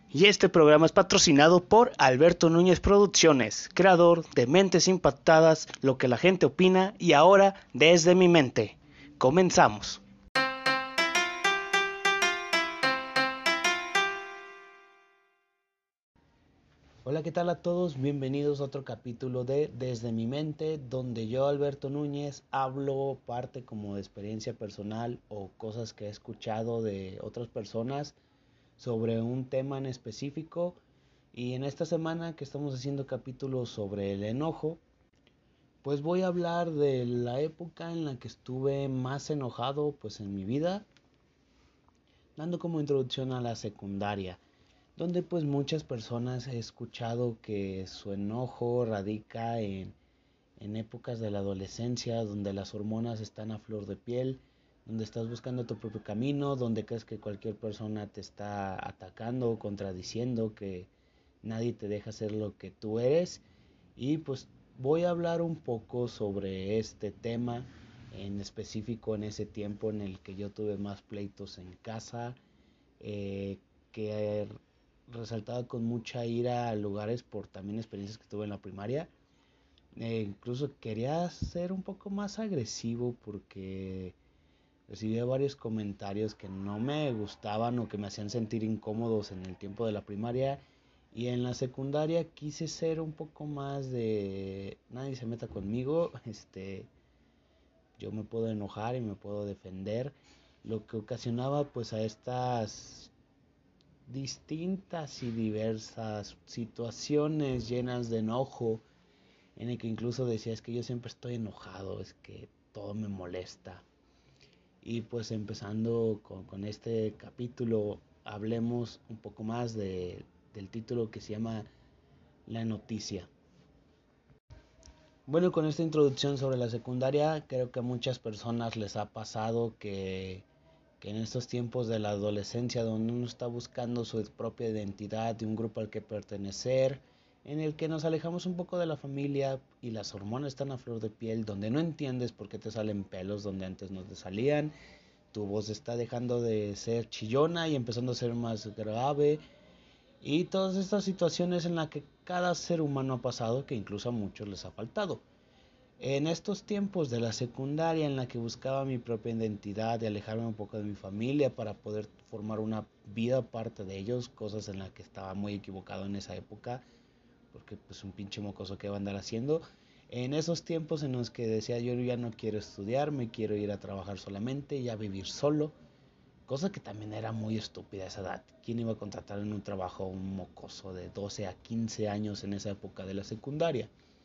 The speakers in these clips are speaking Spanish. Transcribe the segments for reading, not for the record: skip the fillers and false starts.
Y este programa es patrocinado por Alberto Núñez Producciones, creador de Mentes Impactadas, lo que la gente opina y ahora desde mi mente. Comenzamos. Hola, ¿qué tal a todos? Bienvenidos a otro capítulo de Desde mi mente, donde yo, Alberto Núñez, hablo parte como de experiencia personal o cosas que he escuchado de otras personas sobre un tema en específico. Y en esta semana que estamos haciendo capítulos sobre el enojo, pues voy a hablar de la época en la que estuve más enojado pues en mi vida, dando como introducción a la secundaria, donde pues muchas personas he escuchado que su enojo radica en épocas de la adolescencia, donde las hormonas están a flor de piel, donde estás buscando tu propio camino, donde crees que cualquier persona te está atacando o contradiciendo, que nadie te deja ser lo que tú eres. Y pues voy a hablar un poco sobre este tema, en específico en ese tiempo en el que yo tuve más pleitos en casa, eh, que resaltaba con mucha ira a lugares por también experiencias que tuve en la primaria. Incluso quería ser un poco más agresivo porque recibía varios comentarios que no me gustaban o que me hacían sentir incómodos en el tiempo de la primaria. Y en la secundaria quise ser un poco más de nadie se meta conmigo, yo me puedo enojar y me puedo defender, lo que ocasionaba pues a estas distintas y diversas situaciones llenas de enojo, en el que incluso decía es que yo siempre estoy enojado, es que todo me molesta. Y pues empezando con este capítulo, hablemos un poco más del título que se llama La noticia. Bueno, con esta introducción sobre la secundaria, creo que a muchas personas les ha pasado que en estos tiempos de la adolescencia, donde uno está buscando su propia identidad y un grupo al que pertenecer, en el que nos alejamos un poco de la familia y las hormonas están a flor de piel, donde no entiendes por qué te salen pelos donde antes no te salían, tu voz está dejando de ser chillona y empezando a ser más grave, y todas estas situaciones en las que cada ser humano ha pasado, que incluso a muchos les ha faltado. En estos tiempos de la secundaria en la que buscaba mi propia identidad y alejarme un poco de mi familia para poder formar una vida aparte de ellos, cosas en las que estaba muy equivocado en esa época, porque pues un pinche mocoso que va a andar haciendo. En esos tiempos en los que decía yo ya no quiero estudiar, me quiero ir a trabajar solamente, ya vivir solo, cosa que también era muy estúpida a esa edad. ¿Quién iba a contratar en un trabajo a un mocoso de 12 a 15 años en esa época de la secundaria?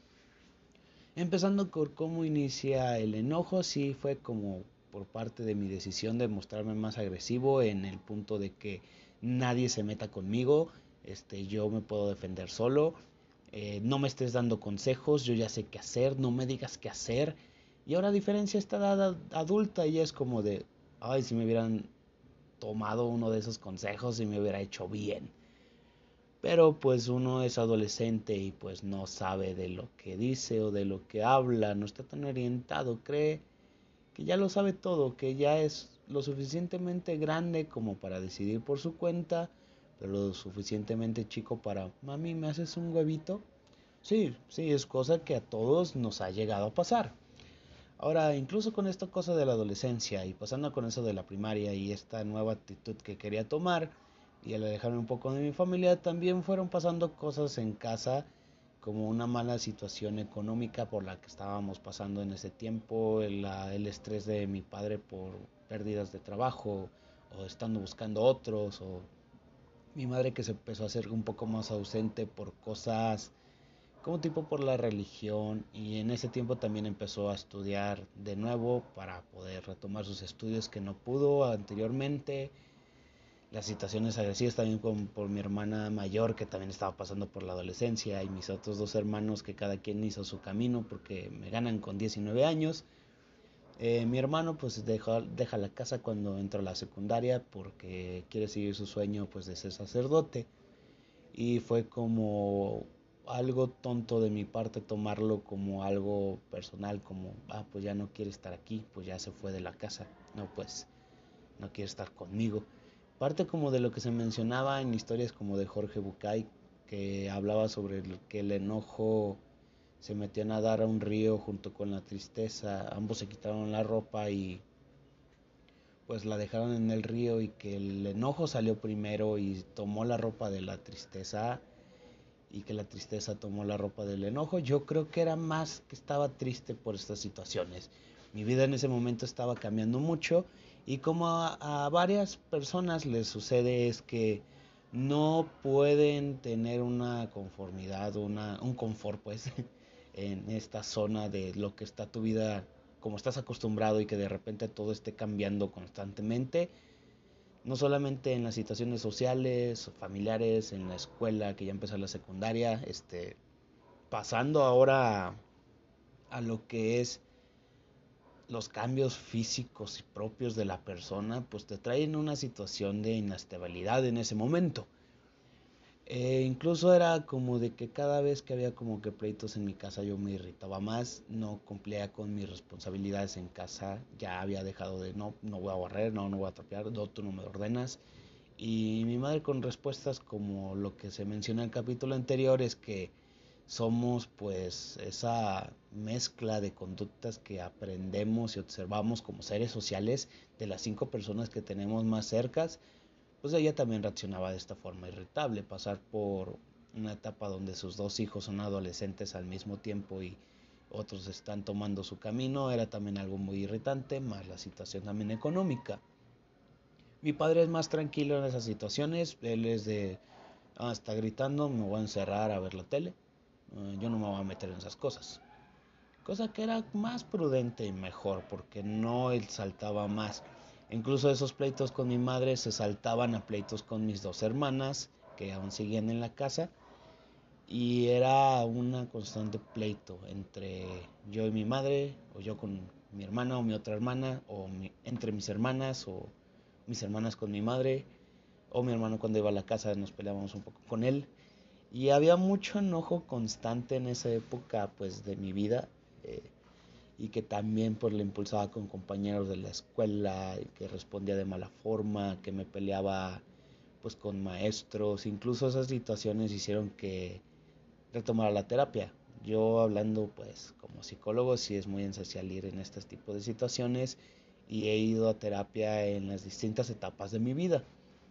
Empezando por cómo inicia el enojo, sí fue como por parte de mi decisión de mostrarme más agresivo en el punto de que nadie se meta conmigo, yo me puedo defender solo, no me estés dando consejos, yo ya sé qué hacer, no me digas qué hacer. Y ahora a diferencia esta edad adulta y es como de, ay, si me hubieran tomado uno de esos consejos y me hubiera hecho bien. Pero pues uno es adolescente y pues no sabe de lo que dice o de lo que habla, no está tan orientado, cree que ya lo sabe todo, que ya es lo suficientemente grande como para decidir por su cuenta, pero lo suficientemente chico para, mami, ¿me haces un huevito? Sí, sí, es cosa que a todos nos ha llegado a pasar. Ahora, incluso con esta cosa de la adolescencia y pasando con eso de la primaria y esta nueva actitud que quería tomar y al alejarme un poco de mi familia, también fueron pasando cosas en casa como una mala situación económica por la que estábamos pasando en ese tiempo, el estrés de mi padre por pérdidas de trabajo o estando buscando otros, o mi madre que se empezó a hacer un poco más ausente por cosas como tipo por la religión, y en ese tiempo también empezó a estudiar de nuevo para poder retomar sus estudios que no pudo anteriormente. Las situaciones agresivas también por mi hermana mayor que también estaba pasando por la adolescencia y mis otros dos hermanos que cada quien hizo su camino porque me ganan con 19 años. Mi hermano pues deja la casa cuando entra a la secundaria porque quiere seguir su sueño pues de ser sacerdote, y fue como algo tonto de mi parte tomarlo como algo personal, como, pues ya no quiere estar aquí, pues ya se fue de la casa, no, pues no quiere estar conmigo. Parte como de lo que se mencionaba en historias como de Jorge Bucay, que hablaba sobre que el enojo se metió a nadar a un río junto con la tristeza, ambos se quitaron la ropa y pues la dejaron en el río, y que el enojo salió primero y tomó la ropa de la tristeza, y que la tristeza tomó la ropa del enojo. Yo creo que era más que estaba triste por estas situaciones. Mi vida en ese momento estaba cambiando mucho, y como a varias personas les sucede, es que no pueden tener una conformidad, un confort pues en esta zona de lo que está tu vida como estás acostumbrado, y que de repente todo esté cambiando constantemente, no solamente en las situaciones sociales o familiares, en la escuela, que ya empezó la secundaria, pasando ahora a lo que es los cambios físicos y propios de la persona, pues te traen una situación de inestabilidad en ese momento. Incluso era como de que cada vez que había como que pleitos en mi casa yo me irritaba más, no cumplía con mis responsabilidades en casa, ya había dejado de no voy a barrer, no voy a trapear, no, tú no me ordenas. Y mi madre, con respuestas como lo que se menciona en el capítulo anterior, es que somos pues esa mezcla de conductas que aprendemos y observamos como seres sociales de las 5 personas que tenemos más cercas. Pues ella también reaccionaba de esta forma irritable. Pasar por una etapa donde sus 2 hijos son adolescentes al mismo tiempo y otros están tomando su camino era también algo muy irritante, más la situación también económica. Mi padre es más tranquilo en esas situaciones. Él es de, está gritando, me voy a encerrar a ver la tele. Yo no me voy a meter en esas cosas. Cosa que era más prudente y mejor, porque no él saltaba más. Incluso esos pleitos con mi madre se saltaban a pleitos con mis 2 hermanas, que aún seguían en la casa. Y era una constante pleito entre yo y mi madre, o yo con mi hermana o mi otra hermana, entre mis hermanas, o mis hermanas con mi madre, o mi hermano cuando iba a la casa nos peleábamos un poco con él. Y había mucho enojo constante en esa época pues de mi vida, eh, y que también pues le impulsaba con compañeros de la escuela, que respondía de mala forma, que me peleaba pues con maestros. Incluso esas situaciones hicieron que retomara la terapia. Yo, hablando pues como psicólogo, sí es muy esencial ir en este tipo de situaciones, y he ido a terapia en las distintas etapas de mi vida.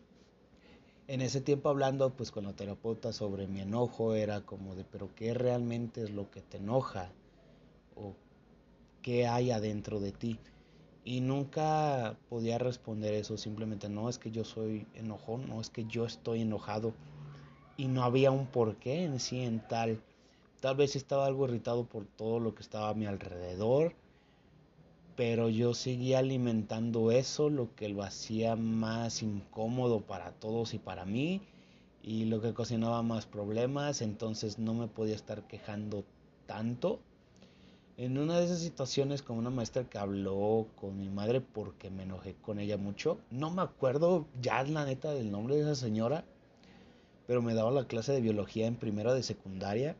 En ese tiempo, hablando pues con la terapeuta sobre mi enojo, era como de, pero ¿qué realmente es lo que te enoja? ¿O qué hay adentro de ti? Y nunca podía responder eso. Simplemente, no es que yo soy enojón, no es que yo estoy enojado. Y no había un porqué en sí en tal. Tal vez estaba algo irritado por todo lo que estaba a mi alrededor, pero yo seguía alimentando eso, lo que lo hacía más incómodo para todos y para mí, y lo que ocasionaba más problemas. Entonces no me podía estar quejando tanto. En una de esas situaciones, con una maestra que habló con mi madre porque me enojé con ella mucho, no me acuerdo ya la neta del nombre de esa señora, pero me daba la clase de biología en primero de secundaria.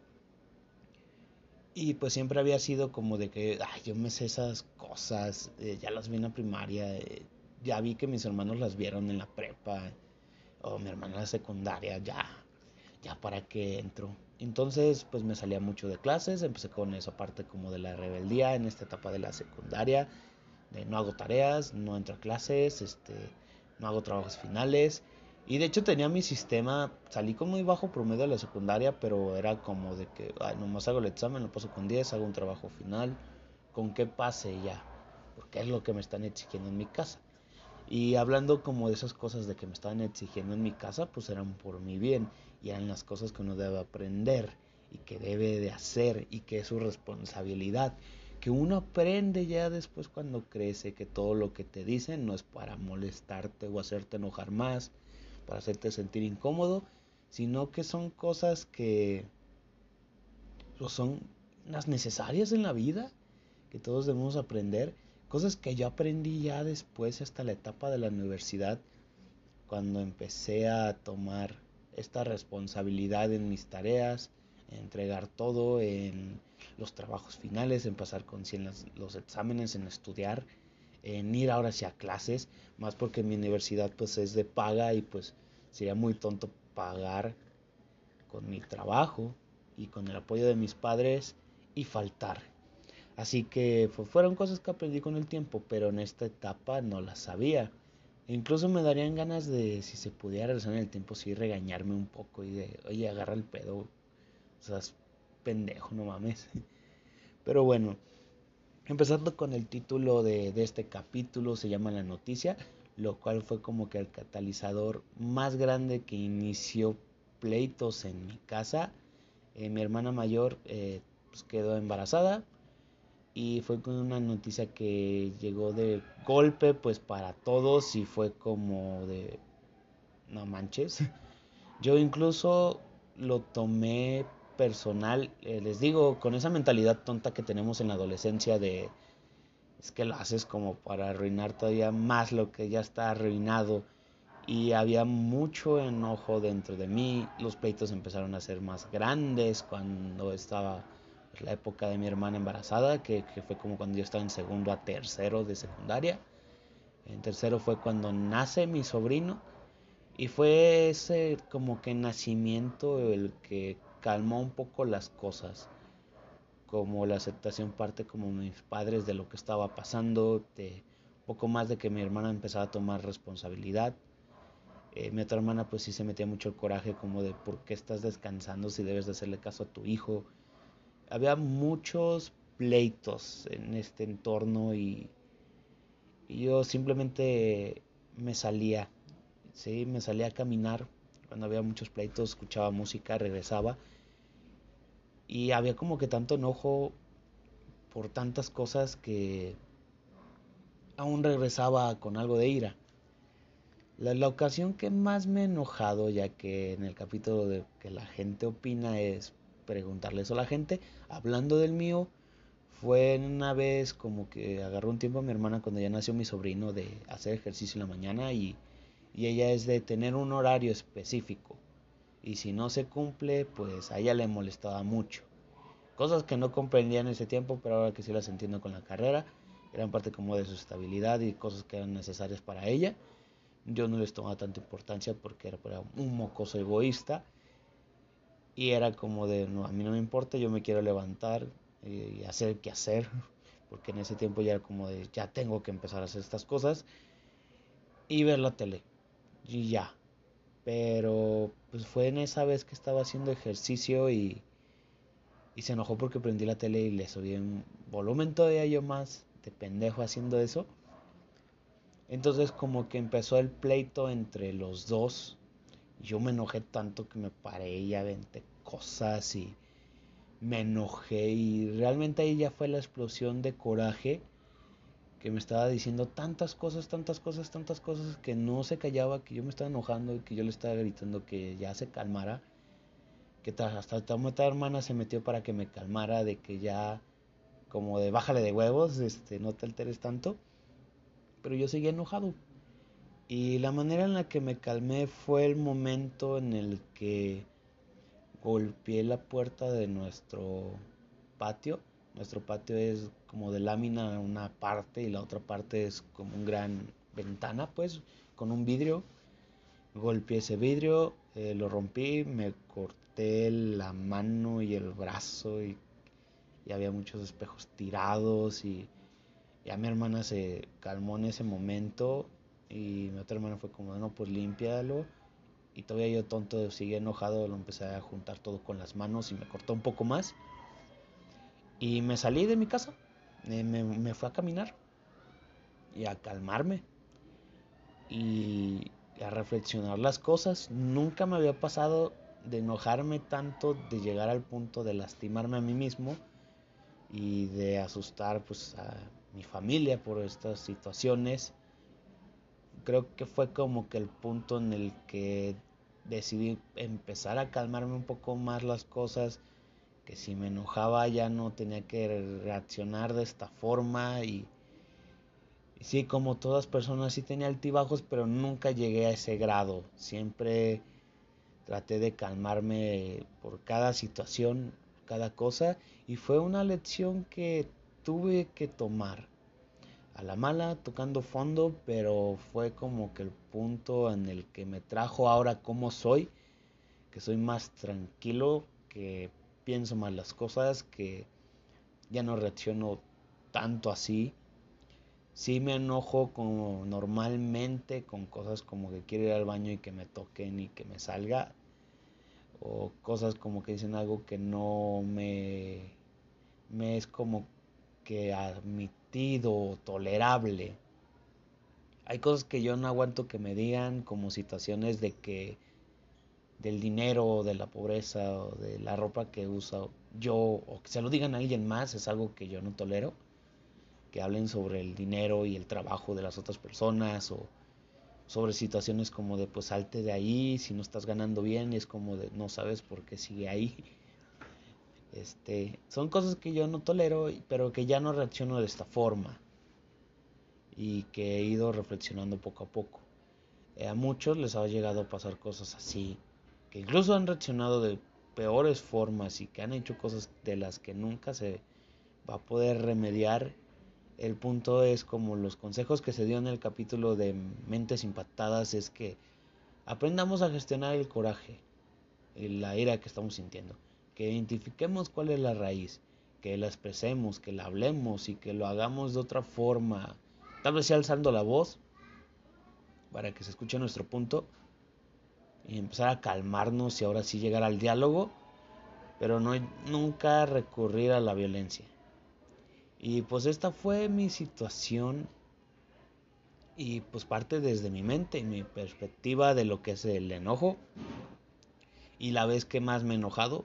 Y pues siempre había sido como de que, ay, yo me sé esas cosas, ya las vi en la primaria, ya vi que mis hermanos las vieron en la prepa, o mi hermana en la secundaria, ya para qué entro. Entonces pues me salía mucho de clases, empecé con esa parte como de la rebeldía en esta etapa de la secundaria, de no hago tareas, no entro a clases, no hago trabajos finales. Y de hecho tenía mi sistema, salí con muy bajo promedio de la secundaria, pero era como de que, ay, nomás hago el examen, lo paso con 10, hago un trabajo final, con que pase ya, porque es lo que me están exigiendo en mi casa. Y hablando como de esas cosas de que me estaban exigiendo en mi casa, pues eran por mi bien, y eran las cosas que uno debe aprender y que debe de hacer, y que es su responsabilidad, que uno aprende ya después cuando crece, que todo lo que te dicen no es para molestarte o hacerte enojar más, para hacerte sentir incómodo, sino que son cosas que pues, son las necesarias en la vida, que todos debemos aprender. Cosas que yo aprendí ya después, hasta la etapa de la universidad, cuando empecé a tomar esta responsabilidad en mis tareas, en entregar todo, en los trabajos finales, en pasar con 100 los exámenes, en estudiar, en ir ahora hacia clases, más porque mi universidad pues es de paga y pues sería muy tonto pagar con mi trabajo y con el apoyo de mis padres y faltar. Así que fueron cosas que aprendí con el tiempo, pero en esta etapa no las sabía. Incluso me darían ganas de, si se pudiera regresar en el tiempo, sí regañarme un poco y de, oye, agarra el pedo, o sea, es pendejo, no mames. Pero bueno, empezando con el título de este capítulo, se llama La Noticia, lo cual fue como que el catalizador más grande que inició pleitos en mi casa. Mi hermana mayor pues quedó embarazada y fue con una noticia que llegó de golpe pues para todos y fue como de no manches. Yo incluso lo tomé personal, les digo, con esa mentalidad tonta que tenemos en la adolescencia de es que lo haces como para arruinar todavía más lo que ya está arruinado. Y había mucho enojo dentro de mí. Los pleitos empezaron a ser más grandes cuando estaba la época de mi hermana embarazada, que fue como cuando yo estaba en segundo a tercero de secundaria. En tercero fue cuando nace mi sobrino y fue ese como que nacimiento el que calmó un poco las cosas, como la aceptación parte como mis padres de lo que estaba pasando, de poco más de que mi hermana empezaba a tomar responsabilidad. Mi otra hermana pues sí se metía mucho el coraje como de por qué estás descansando si debes de hacerle caso a tu hijo. Había muchos pleitos en este entorno y yo simplemente me salía, sí, me salía a caminar cuando había muchos pleitos, escuchaba música, regresaba y había como que tanto enojo por tantas cosas que aún regresaba con algo de ira. La ocasión que más me he enojado, ya que en el capítulo de que la gente opina es preguntarle eso a la gente, hablando del mío, fue una vez como que agarró un tiempo a mi hermana cuando ya nació mi sobrino de hacer ejercicio en la mañana y ella es de tener un horario específico. Y si no se cumple, pues a ella le molestaba mucho. Cosas que no comprendía en ese tiempo, pero ahora que sí las entiendo con la carrera, eran parte como de su estabilidad y cosas que eran necesarias para ella. Yo no les tomaba tanta importancia porque era un mocoso egoísta y era como de, no, a mí no me importa, yo me quiero levantar y hacer qué hacer, porque en ese tiempo ya era como de, ya tengo que empezar a hacer estas cosas y ver la tele y ya. Pero pues fue en esa vez que estaba haciendo ejercicio y se enojó porque prendí la tele y le subí en volumen todavía yo más de pendejo haciendo eso. Entonces como que empezó el pleito entre los dos. Yo me enojé tanto que me paré y aventé cosas y me enojé y realmente ahí ya fue la explosión de coraje que me estaba diciendo tantas cosas, tantas cosas, tantas cosas que no se callaba, que yo me estaba enojando y que yo le estaba gritando que ya se calmara, que hasta otra hermana se metió para que me calmara, de que ya como de bájale de huevos, no te alteres tanto, pero yo seguía enojado. Y la manera en la que me calmé fue el momento en el que golpeé la puerta de nuestro patio. Nuestro patio es como de lámina una parte y la otra parte es como un gran ventana, pues, con un vidrio. Golpeé ese vidrio, lo rompí, me corté la mano y el brazo y había muchos espejos tirados y ya mi hermana se calmó en ese momento y mi otra hermana fue como, no, pues límpialo. Y todavía yo tonto, sigue enojado, lo empecé a juntar todo con las manos y me cortó un poco más. Y me salí de mi casa, me fui a caminar y a calmarme y a reflexionar las cosas. Nunca me había pasado de enojarme tanto, de llegar al punto de lastimarme a mí mismo y de asustar pues a mi familia por estas situaciones. Creo que fue como que el punto en el que decidí empezar a calmarme un poco más las cosas, que si me enojaba ya no tenía que reaccionar de esta forma y sí, como todas personas sí tenía altibajos, pero nunca llegué a ese grado. Siempre traté de calmarme por cada situación, cada cosa y fue una lección que tuve que tomar. a la mala, tocando fondo, pero fue como que el punto en el que me trajo ahora como soy, que soy más tranquilo, que pienso más las cosas, que ya no reacciono tanto así. Sí me enojo como normalmente con cosas como que quiero ir al baño y que me toquen y que me salga, o cosas como que dicen algo que no me es como que admitido o tolerable. Hay cosas que yo no aguanto que me digan, como situaciones de que del dinero o de la pobreza o de la ropa que uso yo, o que se lo digan a alguien más, es algo que yo no tolero. Que hablen sobre el dinero y el trabajo de las otras personas, o sobre situaciones como de pues salte de ahí si no estás ganando bien, y es como de no sabes por qué sigue ahí. Son cosas que yo no tolero, pero que ya no reacciono de esta forma y que he ido reflexionando poco a poco. A muchos les ha llegado a pasar cosas así, que incluso han reaccionado de peores formas y que han hecho cosas de las que nunca se va a poder remediar. El punto es, como los consejos que se dio en el capítulo de Mentes Impactadas, es que aprendamos a gestionar el coraje y la ira que estamos sintiendo, que identifiquemos cuál es la raíz, que la expresemos, que la hablemos y que lo hagamos de otra forma, tal vez sea alzando la voz para que se escuche nuestro punto y empezar a calmarnos y ahora sí llegar al diálogo, pero no nunca recurrir a la violencia. Y pues esta fue mi situación, y pues parte desde mi mente, mi perspectiva de lo que es el enojo y la vez que más me he enojado.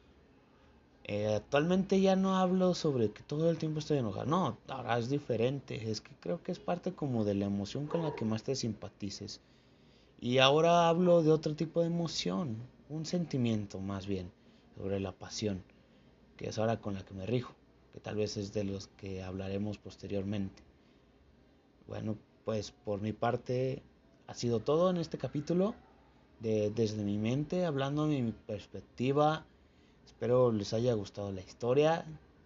Actualmente ya no hablo sobre que todo el tiempo estoy enojado, no, ahora es diferente, es que creo que es parte como de la emoción con la que más te simpatices. Y ahora hablo de otro tipo de emoción, un sentimiento más bien, sobre la pasión, que es ahora con la que me rijo, que tal vez es de los que hablaremos posteriormente. Bueno, pues por mi parte ha sido todo en este capítulo de Desde mi mente, hablando de mi perspectiva. Espero les haya gustado la historia.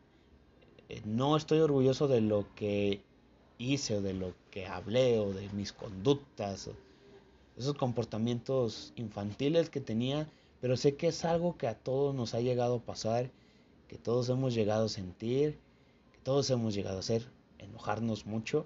No estoy orgulloso de lo que hice o de lo que hablé o de mis conductas, o esos comportamientos infantiles que tenía, pero sé que es algo que a todos nos ha llegado a pasar, que todos hemos llegado a sentir, que todos hemos llegado a hacer, enojarnos mucho.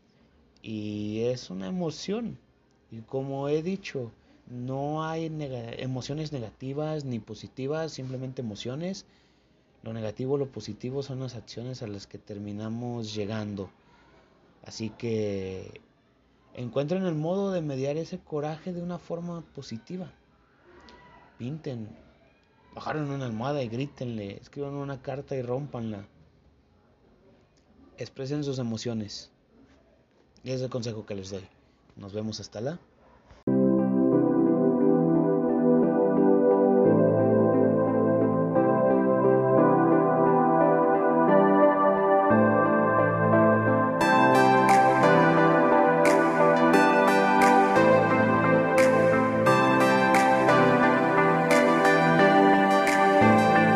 Y es una emoción. Y como he dicho, no hay emociones negativas ni positivas, simplemente emociones. Lo negativo, lo positivo son las acciones a las que terminamos llegando. Así que encuentren el modo de mediar ese coraje de una forma positiva. Pinten, bajaron una almohada y grítenle, escriban una carta y rómpanla. Expresen sus emociones. Y es el consejo que les doy. Nos vemos hasta la